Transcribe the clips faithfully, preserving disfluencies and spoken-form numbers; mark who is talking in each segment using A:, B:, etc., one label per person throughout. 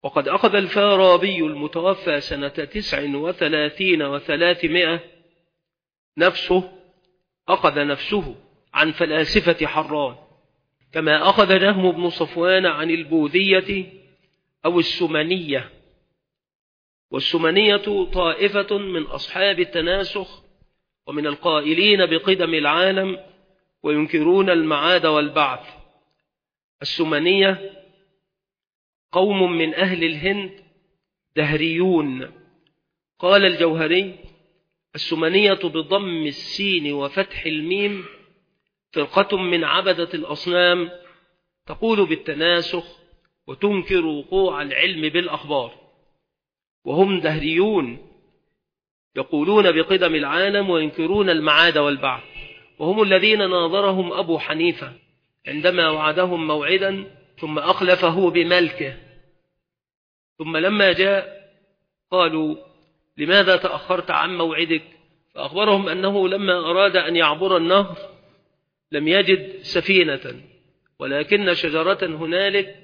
A: وقد أخذ الفارابي المتوفى سنة تسع وثلاثين وثلاثمائة نفسه أخذ نفسه عن فلاسفة حران، كما أخذ جهم بن صفوان عن البوذية أو السمنية. والسمنية طائفة من أصحاب التناسخ ومن القائلين بقدم العالم وينكرون المعاد والبعث. السمنية قوم من أهل الهند دهريون. قال الجوهري: السمنية بضم السين وفتح الميم فرقة من عبدة الأصنام تقول بالتناسخ وتنكر وقوع العلم بالأخبار، وهم دهريون يقولون بقدم العالم وينكرون المعاد والبعث، وهم الذين ناظرهم أبو حنيفة عندما وعدهم موعدا ثم أخلفه بملكه، ثم لما جاء قالوا: لماذا تأخرت عن موعدك؟ فأخبرهم أنه لما أراد أن يعبر النهر لم يجد سفينة، ولكن شجرة هنالك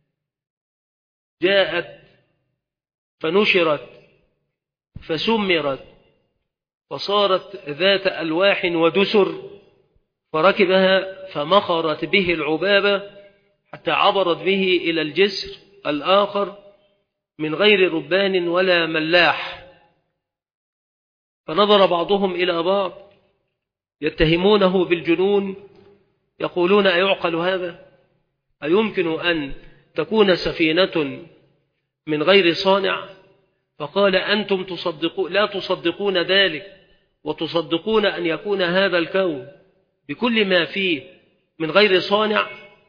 A: جاءت فنشرت فسمرت فصارت ذات ألواح ودسر، فركبها فمخرت به العبابة حتى عبرت به إلى الجسر الآخر من غير ربان ولا ملاح. فنظر بعضهم إلى بعض يتهمونه بالجنون، يقولون: أيعقل هذا؟ أيمكن أن تكون سفينة من غير صانع؟ فقال: أنتم تصدقون لا تصدقون ذلك، وتصدقون أن يكون هذا الكون بكل ما فيه من غير صانع.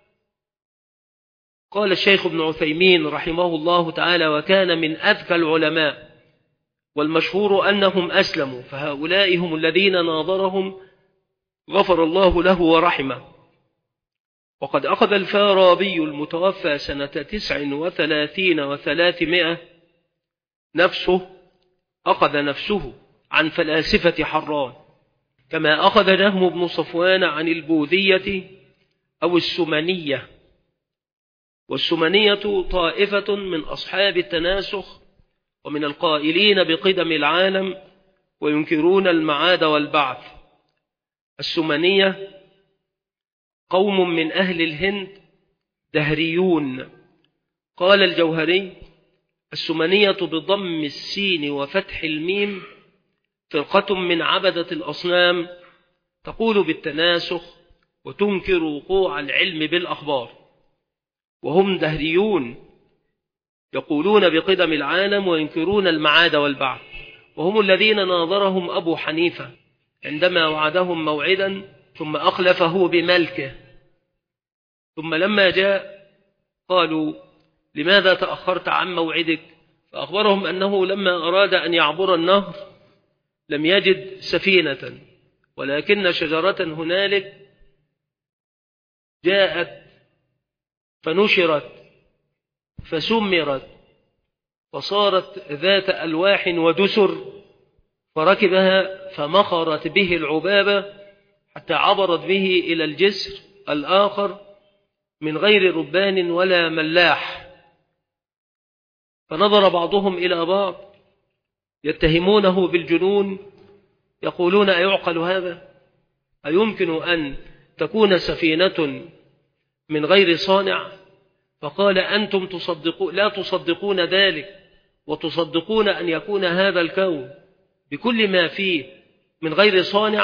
A: قال الشيخ ابن عثيمين رحمه الله تعالى: وكان من أذكى العلماء، والمشهور أنهم أسلموا، فهؤلاء هم الذين ناظرهم غفر الله له ورحمه. وقد أخذ الفارابي المتوفى سنة تسع وثلاثين وثلاثمائة نفسه أخذ نفسه عن فلاسفة حران، كما أخذ جهم بن صفوان عن البوذية أو السمنية. والسمنية طائفة من أصحاب التناسخ ومن القائلين بقدم العالم وينكرون المعاد والبعث. السمنية قوم من أهل الهند دهريون. قال الجوهري: السمنية بضم السين وفتح الميم فرقة من عبدة الأصنام تقول بالتناسخ وتنكر وقوع العلم بالأخبار، وهم دهريون يقولون بقدم العالم وينكرون المعاد والبعث، وهم الذين ناظرهم أبو حنيفة عندما وعدهم موعدا ثم أخلفه بملكه، ثم لما جاء قالوا: لماذا تأخرت عن موعدك؟ فأخبرهم أنه لما أراد أن يعبر النهر لم يجد سفينة، ولكن شجرة هنالك جاءت فنشرت فسمرت فصارت ذات ألواح ودسر، فركبها فمخرت به العبابة حتى عبرت به إلى الجسر الآخر من غير ربان ولا ملاح. فنظر بعضهم إلى بعض يتهمونه بالجنون، يقولون: أيعقل هذا؟ أيمكن أن تكون سفينة من غير صانع؟ فقال: أنتم تصدقون لا تصدقون ذلك، وتصدقون أن يكون هذا الكون بكل ما فيه من غير صانع.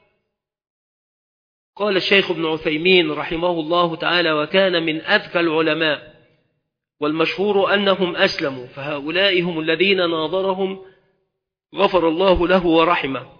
A: قال الشيخ ابن عثيمين رحمه الله تعالى: وكان من أذكى العلماء، والمشهور أنهم أسلموا، فهؤلاء هم الذين ناظرهم غفر الله له ورحمه.